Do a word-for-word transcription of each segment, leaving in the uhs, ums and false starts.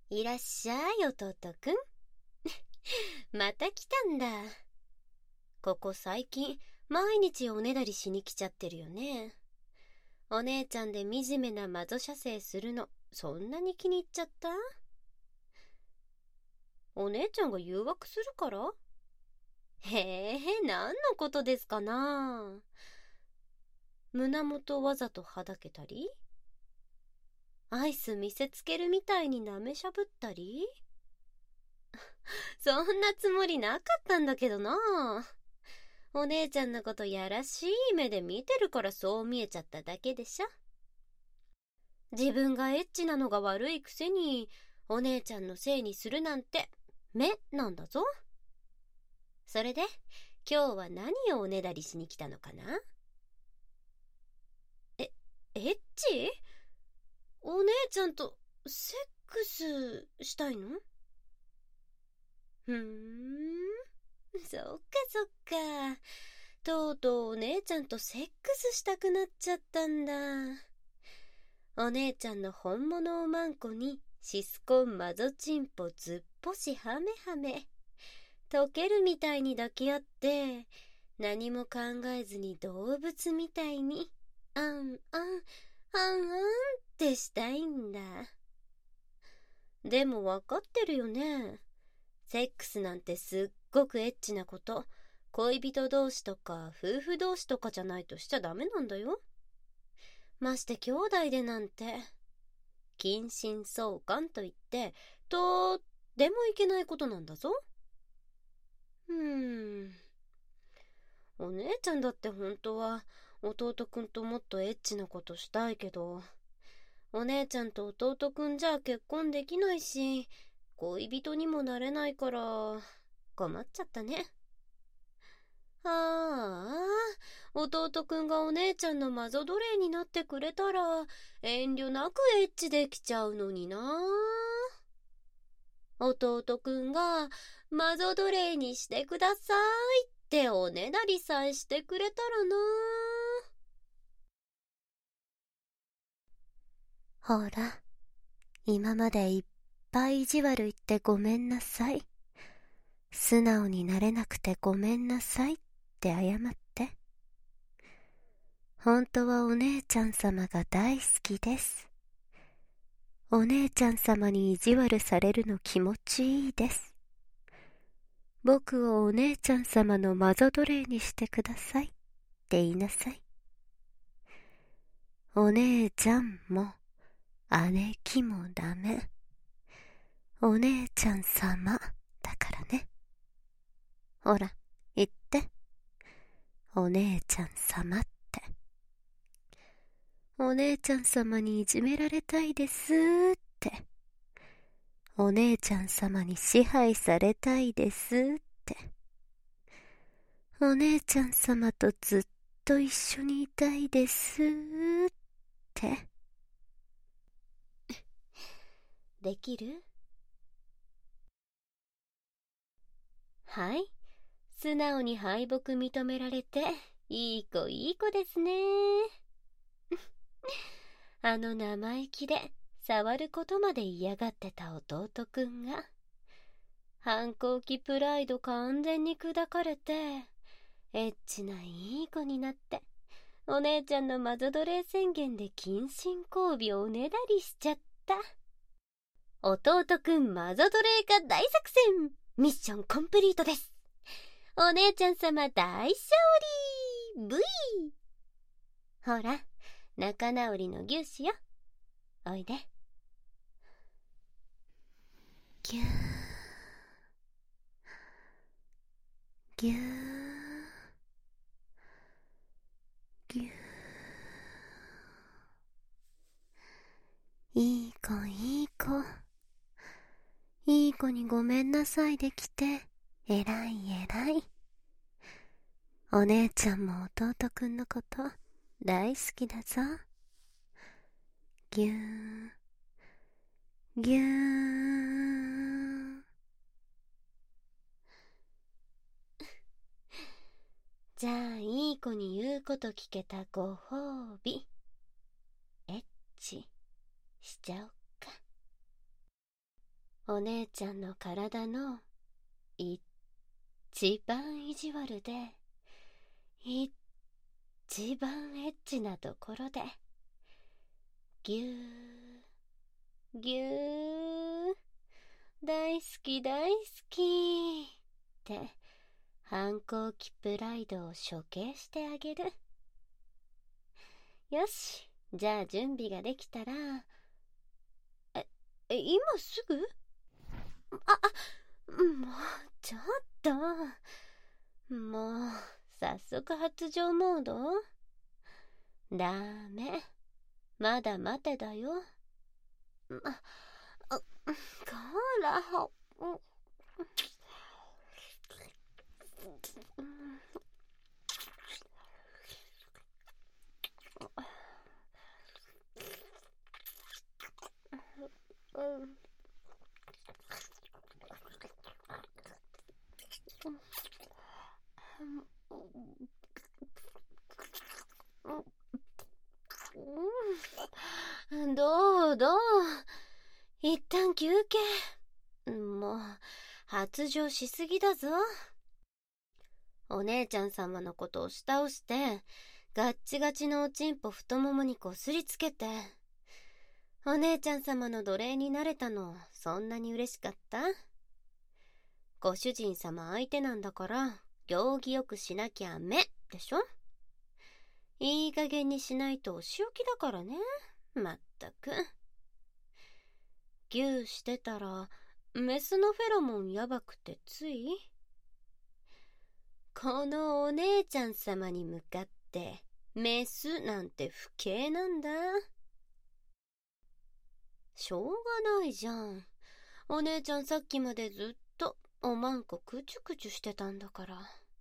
いらっしゃい、弟くん。また来たんだ。ここ最近、毎日おねだりしに来ちゃってるよね。お姉ちゃんで惨めな魔女射精するの、そんなに気に入っちゃった？お姉ちゃんが誘惑するから？へえ、何のことですかな。胸元わざとはだけたり、アイス見せつけるみたいに舐めしゃぶったり。そんなつもりなかったんだけどな。お姉ちゃんのことやらしい目で見てるからそう見えちゃっただけでしょ。自分がエッチなのが悪いくせにお姉ちゃんのせいにするなんて目なんだぞ。それで今日は何をおねだりしに来たのかな？え、エッチ？お姉ちゃんとセックスしたいの？ふーん、そっかそっか。とうとうお姉ちゃんとセックスしたくなっちゃったんだ。お姉ちゃんの本物おまんこにシスコンマゾチンポずっぽしハメハメ溶けるみたいに抱き合って何も考えずに動物みたいにあんあんあんあんってしたいんだ。でも分かってるよね。セックスなんてすっごくエッチなこと、恋人同士とか夫婦同士とかじゃないとしちゃダメなんだよ。まして兄弟でなんて。近親相関といってとってもいけないことなんだぞ。うーん、お姉ちゃんだって本当は弟くんともっとエッチなことしたいけど、お姉ちゃんと弟くんじゃ結婚できないし恋人にもなれないから困っちゃったね。ああ、弟くんがお姉ちゃんのマゾ奴隷になってくれたら遠慮なくエッチできちゃうのにな。弟くんがマゾ奴隷にしてくださいっておねだりさえしてくれたらな。ほら、今までいっぱい意地悪言ってごめんなさい。素直になれなくてごめんなさいって謝って。本当はお姉ちゃん様が大好きです。お姉ちゃん様に意地悪されるの気持ちいいです。僕をお姉ちゃん様のマゾ奴隷にしてくださいって言いなさい。お姉ちゃんも姉貴もダメ。お姉ちゃん様だからね。ほら、言って。お姉ちゃん様って。お姉ちゃん様にいじめられたいですって。お姉ちゃん様に支配されたいですって。お姉ちゃん様とずっと一緒にいたいですって。できる？はい、素直に敗北認められていい子いい子ですね。あの生意気で触ることまで嫌がってた弟くんが反抗期プライド完全に砕かれてエッチないい子になって、お姉ちゃんのマゾ奴隷宣言で近親交尾をおねだりしちゃった。弟くんマゾ奴隷化大作戦ミッションコンプリートです。お姉ちゃん様大勝利。ブイ。ほら、仲直りの牛脂よ。おいで。ぎゅーぎゅーぎゅー。いい子いい子。いい子にごめんなさいできてえらいえらい。お姉ちゃんも弟くんのこと大好きだぞ。ぎゅーぎゅー。じゃあいい子に言うこと聞けたご褒美、エッチしちゃおっか。 お姉ちゃんの体の一番意地悪で一番エッチなところでぎゅーぎゅー大好き大好きって反抗期プライドを処刑してあげる。よし、じゃあ準備ができたら、え、え今すぐ？あ、あ、もうちょっと、もう早速発情モード？ダメ、まだ待てだよ。あ、あ、こら、どうどう、一旦休憩。もう発情しすぎだぞ。お姉ちゃん様のことを押し倒してガッチガチのおちんぽ太ももにこすりつけて、お姉ちゃん様の奴隷になれたのそんなに嬉しかった？ご主人様相手なんだから行儀よくしなきゃめでしょ。いい加減にしないとお仕置きだからね。まったく。ギューしてたらメスのフェロモンやばくてつい、このお姉ちゃん様に向かってメスなんて不敬なんだ。しょうがないじゃん。お姉ちゃんさっきまでずっとおまんこくちゅくちゅしてたんだから。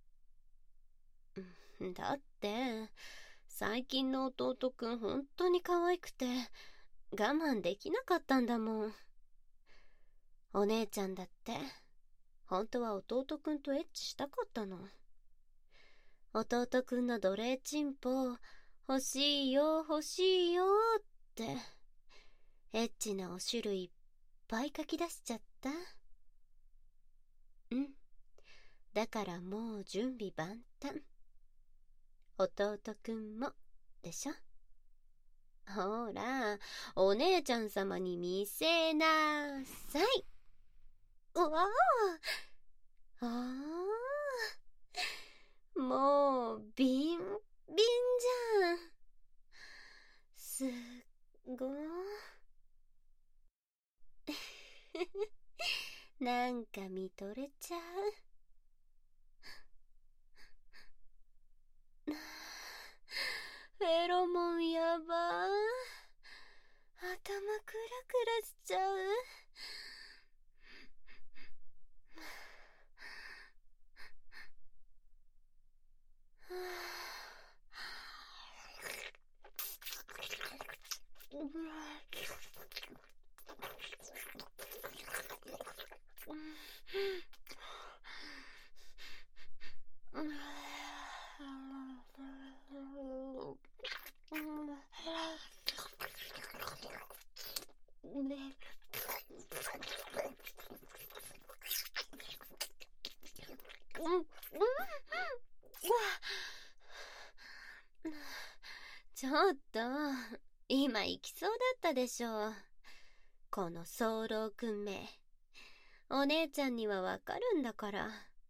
だって最近の弟くんほんとに可愛くて我慢できなかったんだもん。お姉ちゃんだって本当は弟くんとエッチしたかったの。弟くんの奴隷チンポ欲しいよ欲しいよってエッチなお汁いっぱい書き出しちゃった。うん、だからもう準備万端。弟くんもでしょ。ほら、お姉ちゃん様に見せなさい。うわあ、ああ、もうビンビンじゃん。すっごいなんか見とれちゃう。フェロモンやばー。頭クラクラしちゃう。ちょっと今行きそうだったでしょ。この早漏くんめ、お姉ちゃんにはわかるんだから。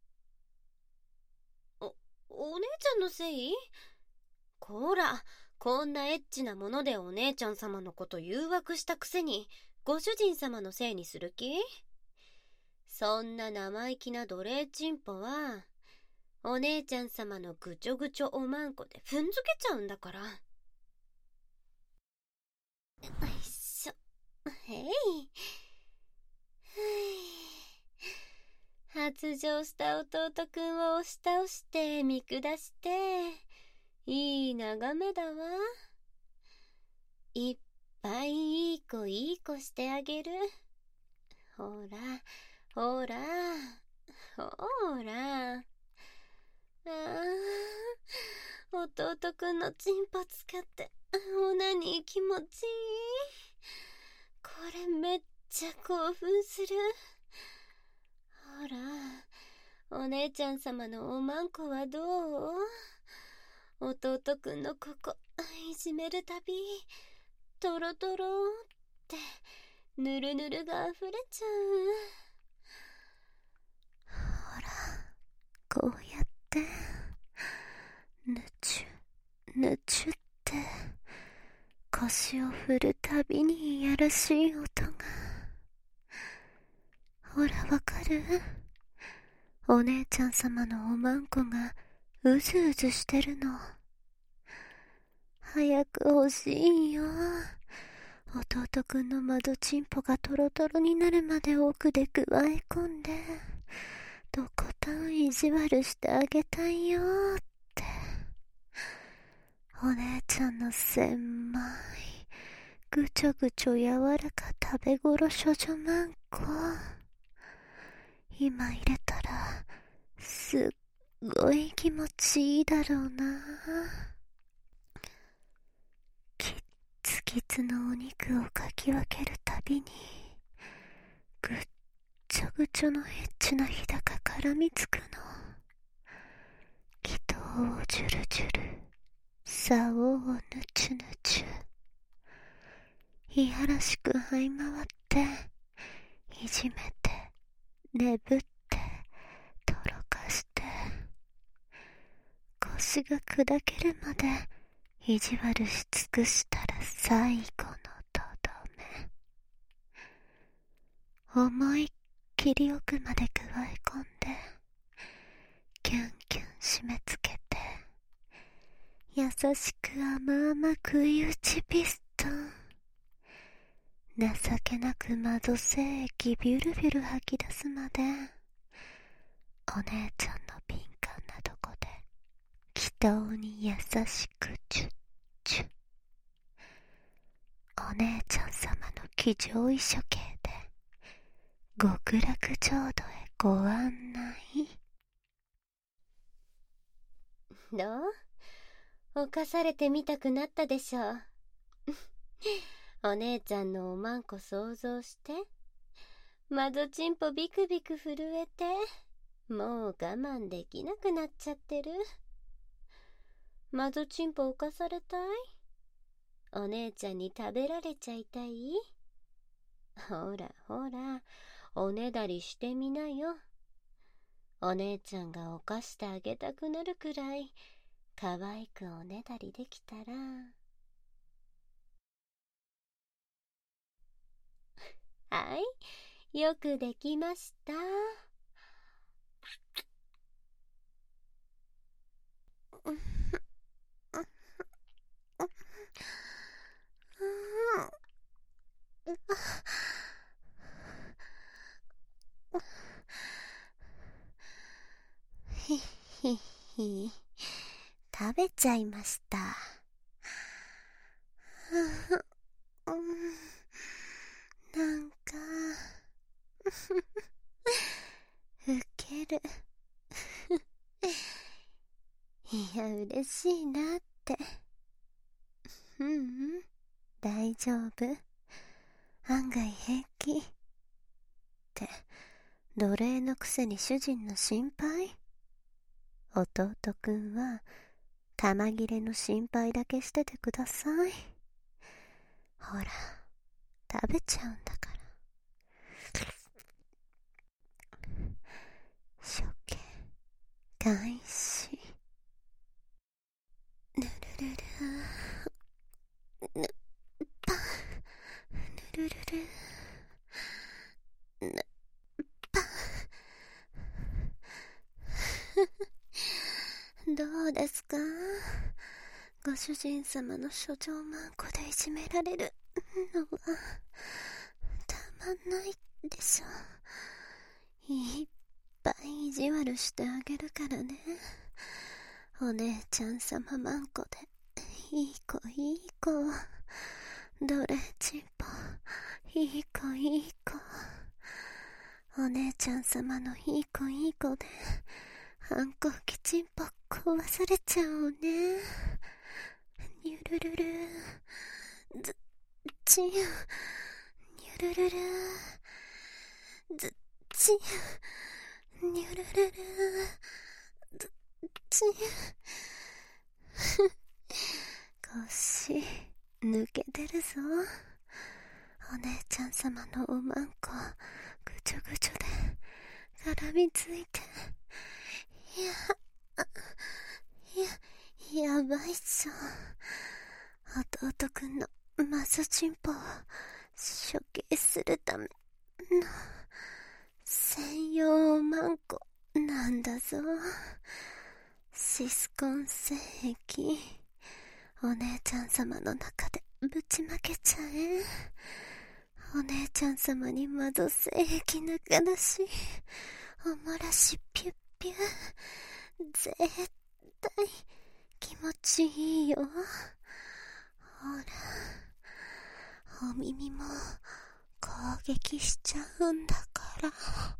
お、お姉ちゃんのせい？こら、こんなエッチなものでお姉ちゃん様のこと誘惑したくせにご主人様のせいにする気？そんな生意気な奴隷チンポはお姉ちゃん様のぐちょぐちょおまんこで踏んづけちゃうんだから。よいしょ。へい。発情した弟くんを押し倒して見下していい眺めだわ。いっぱいいい子いい子してあげる。ほらほらほら。ああ、弟くんのチンポ使ってオナニー気持ちいい。これめっちゃ興奮する。ほら、お姉ちゃん様のおまんこはどう？弟くんのここいじめるたびトロトロってぬるぬるがあふれちゃう。ほら、こうやってぬちゅぬちゅって腰を振るたびにいやらしい音が。ほら、わかる？お姉ちゃん様のおまんこがうずうずしてるの。早く欲しいよ。弟くんの窓チンポがトロトロになるまで奥でくわえ込んでとことん意地悪してあげたいよって。お姉ちゃんのせんまいぐちょぐちょ柔らか食べごろ少女まんこ、今入れたらすっごい気持ちいいだろうな。キッツキツのお肉をかき分けるたびにぐっちょぐちょのエッチなひだが絡みつくの。気筒をジュルジュル、竿をぬちゅぬちゅ、いやらしく這い回っていじめてねぶってとろかして腰が砕けるまで意地悪し尽くしたら最後のとどめ。思いっきり奥までくわえ込んでキュンキュン締め付けて優しく甘々食い打ちピストン。情けなく窓精液ビュルビュル吐き出すまでお姉ちゃんの敏感なとこで気筒に優しくチュッチュッ。お姉ちゃん様の気上位処刑で極楽浄土へご案内。どう？犯されてみたくなったでしょう。お姉ちゃんのおまんこ想像して、窓チンポビクビク震えて、もう我慢できなくなっちゃってる。窓チンポ犯されたい？お姉ちゃんに食べられちゃいたい？ほらほら、おねだりしてみなよ。お姉ちゃんが犯してあげたくなるくらい可愛くおねだりできたら。はい、よくできました。ひひひ、食べちゃいました。なんかウケる。いや、嬉しいなって。ううん、大丈夫。案外平気。って、奴隷のくせに主人の心配？弟くんは玉切れの心配だけしててください。ほら、食べちゃうんだから。処刑開始。ぬるるるぬぱぬるるるぬぱどうですか？ご主人様の書状マンコでいじめられるのはたまんないでしょ。いっぱい意地悪してあげるからね。お姉ちゃん様マンコでいい子いい子、どれちんぽいい子いい子、お姉ちゃん様のいい子いい子で反抗期ちんぽ壊されちゃうね。にゅるるるずちん、にゅるるるずっちにゅるるるずっち腰抜けてるぞ。お姉ちゃん様のおまんこぐちょぐちょで絡みついて、いや、や、やばいっしょ。弟くんのマソチンポを処刑するための専用おまんこなんだぞ。シスコン精液、お姉ちゃん様の中でぶちまけちゃえ。お姉ちゃん様にマゾ精液抜かだし、おもらしピュッピュ、絶対気持ちいいよ。ほら、お耳も攻撃しちゃうんだから。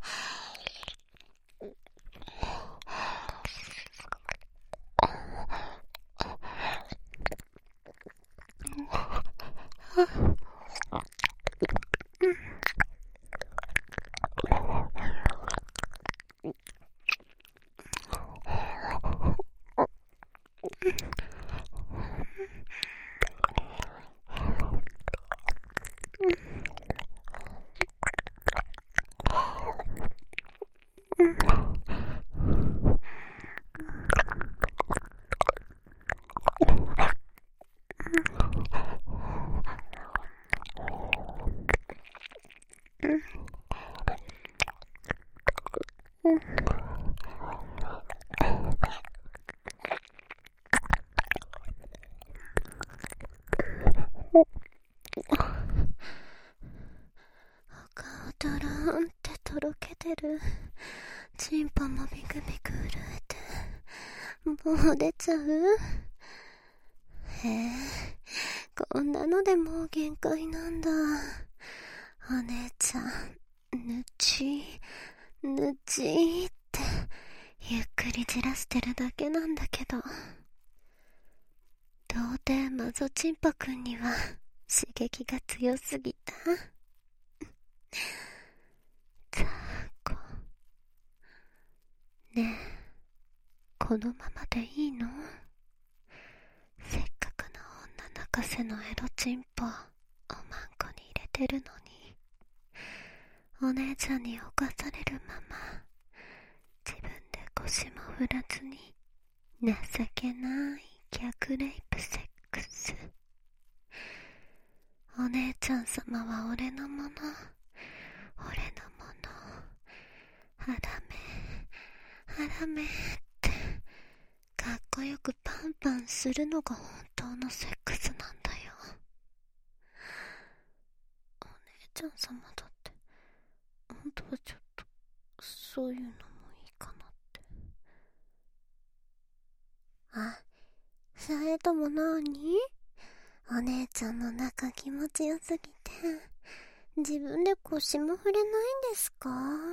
顔ドローンってとろけてる。チンポもビクビク震えて、もう出ちゃう？へえ、こんなのでもう限界なんだ。お姉ちゃん、ぬち、ぬちーってゆっくりじらしてるだけなんだけど、到底マゾチンポくんには刺激が強すぎた。ザーコ。ねえ、このままでいいの？せっかくの女泣かせのエロチンポ、おまんこに入れてるのに、お姉ちゃんに侵されるまま、自分で腰も振らずに、情けない逆レイプセックス。お姉ちゃん様は俺のもの、俺のもの、はらめ、はらめって、かっこよくパンパンするのが本当のセックスなんだよ。お姉ちゃん様だって、本当はちょっと、そういうのもいいかなって。あ、それともなに？お姉ちゃんの中気持ちよすぎて、自分で腰も振れないんですか？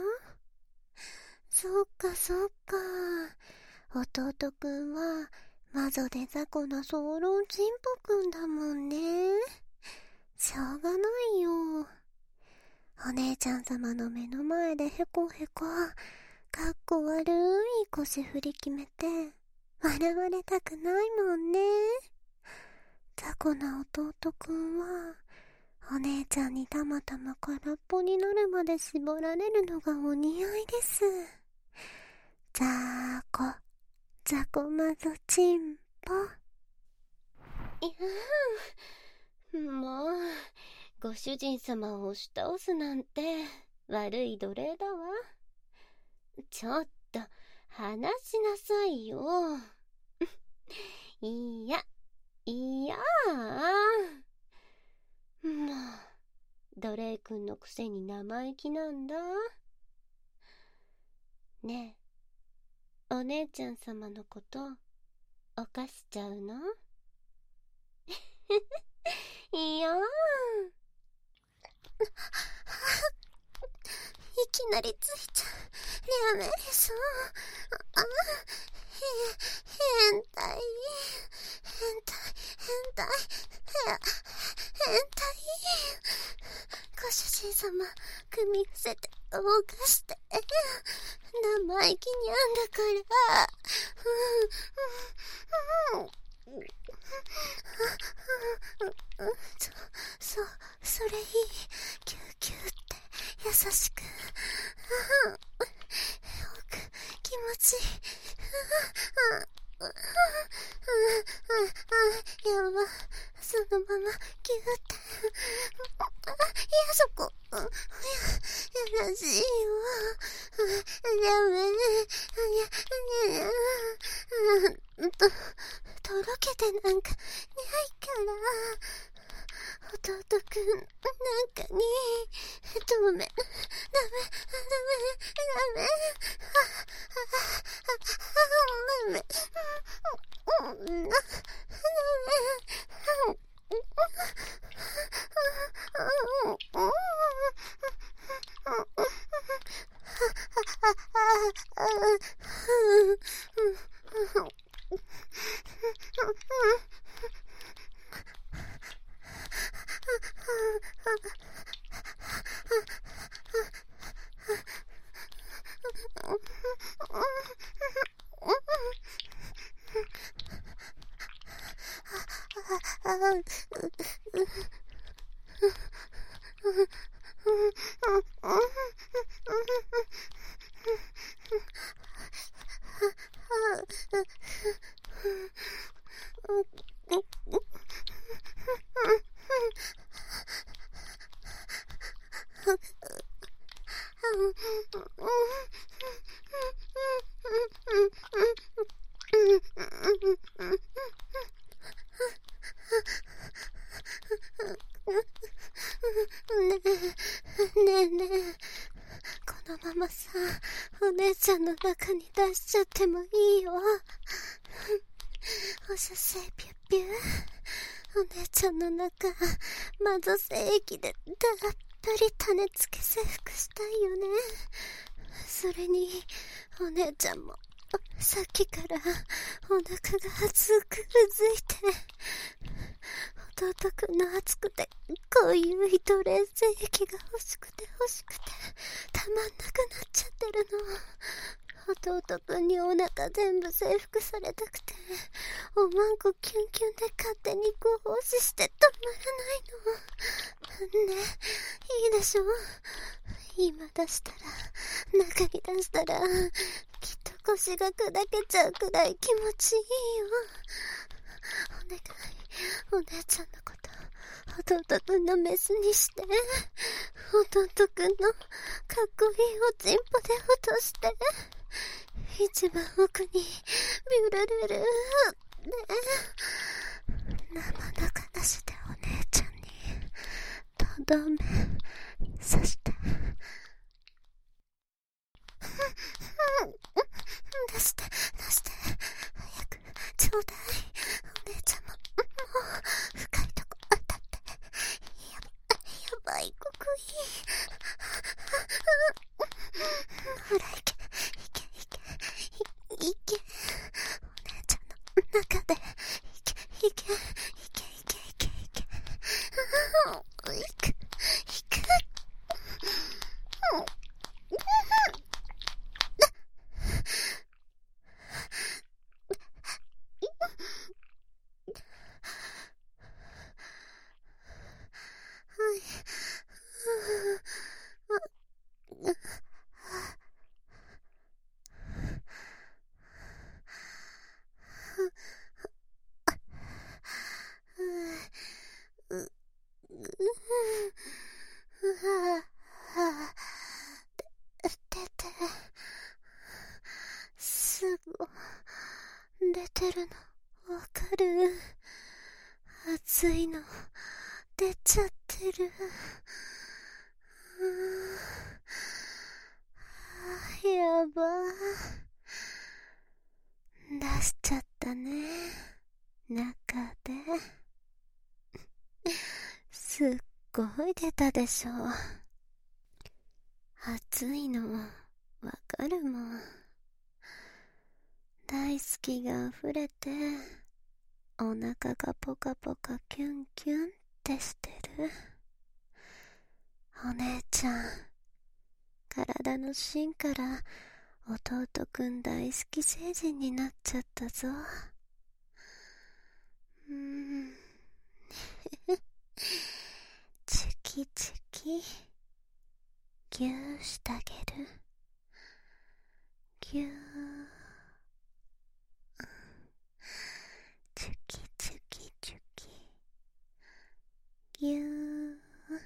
そっかそっか。弟くんは、魔女で雑魚なソロチンポくんだもんね。しょうがないよ。お姉ちゃん様の目の前でヘコヘコ、かっこ悪い腰振り決めて、笑われたくないもんね。雑魚な弟くんは、お姉ちゃんにたまたま空っぽになるまで絞られるのがお似合いです。ザーコ、ザコマゾチンポ。いやー、もう、ご主人様を押し倒すなんて悪い奴隷だわ。ちょっと話しなさいよ。いや、いやー。もう、奴隷くんのくせに生意気なんだ。ねえ、お姉ちゃん様のこと犯しちゃうの？いやー。いきなりついちゃう。やめでしょ。あ、へ、変態。変態、変態。 変態。ご主人様、組み寄せて動かして。生意気にゃんだから。うん、うん、うん。そ、そ、それいい。キューキューって優しく。気持ちいい。やば。そのままキューって。いや、そこ。や、やらしいよ。ダメ。や、や、や、と、とろけてなんか、ないから。弟くん、なんかに、ダメ、ダメ、ダメ、ダメ、ダメ、ダメ、ねえねえ、このままさ、お姉ちゃんの中に出しちゃってもいいよ。お射精ピュッピュ。お姉ちゃんの中、まず精液でたっぷり種付け征服したいよね。それに、お姉ちゃんも、さっきからお腹が熱くうずいて、弟くんの熱くてこういう糸連精液が欲しくて欲しくてたまんなくなっちゃってるの。弟くんにお腹全部征服されたくて、おまんこキュンキュンで勝手にご奉仕して止まらないの。ね、いいでしょ。今出したら、中に出したら、きっと腰が砕けちゃうくらい気持ちいいよ。お願い、お姉ちゃんのこと、弟くんのメスにして。弟くんのかっこいいおちんぽで落として。一番奥に、ビュルルルー。ね。生中なしでお姉ちゃんに、とどめ、さして。出して、出して。早く、ちょうだい。お姉ちゃんも、もう、深いとこ当たって。やば、やばい、ここいい。ほら、いけ、いけ、いけ、い、いけ。お姉ちゃんの中で、いけ、いけ、いけ、いけ、いけ、いけ。いく、いく。すぐ出てるのわかる？熱いの出ちゃってる。やば出しちゃったね、中ですっごい出たでしょ。暑いのわかるもん。大好きが溢れてお腹がポカポカキュンキュンってしてる？お姉ちゃん、体の芯から弟くん大好き成人になっちゃったぞ。うーん。チュキチュキ。ぎゅーしてあげる。ぎゅー。チュキチュキチュキ。ぎゅー。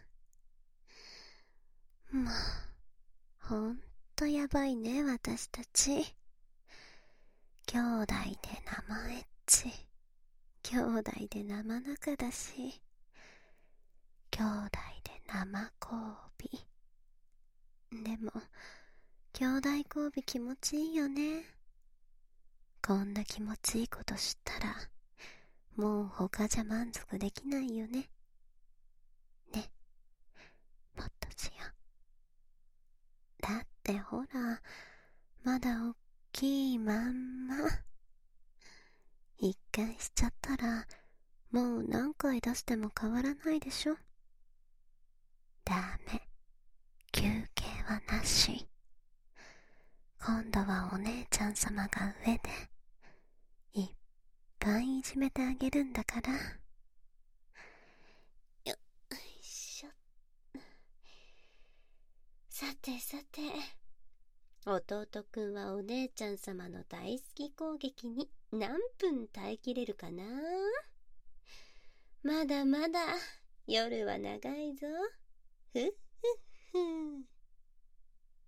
もう、ほんとやばいね、私たち。兄弟で生エッチ。兄弟で生仲だし。兄弟で生交尾。でも、兄弟交尾気持ちいいよね。こんな気持ちいいこと知ったら、もう他じゃ満足できないよね。ね。もっとしよう。だってほら、まだおっきいまんま。一回しちゃったら、もう何回出しても変わらないでしょ。ダメ。休憩はなし。今度はお姉ちゃん様が上で、いっぱいいじめてあげるんだから。よいしょ。さてさて、弟くんはお姉ちゃん様の大好き攻撃に何分耐えきれるかな？まだまだ夜は長いぞ。ふっふっふ。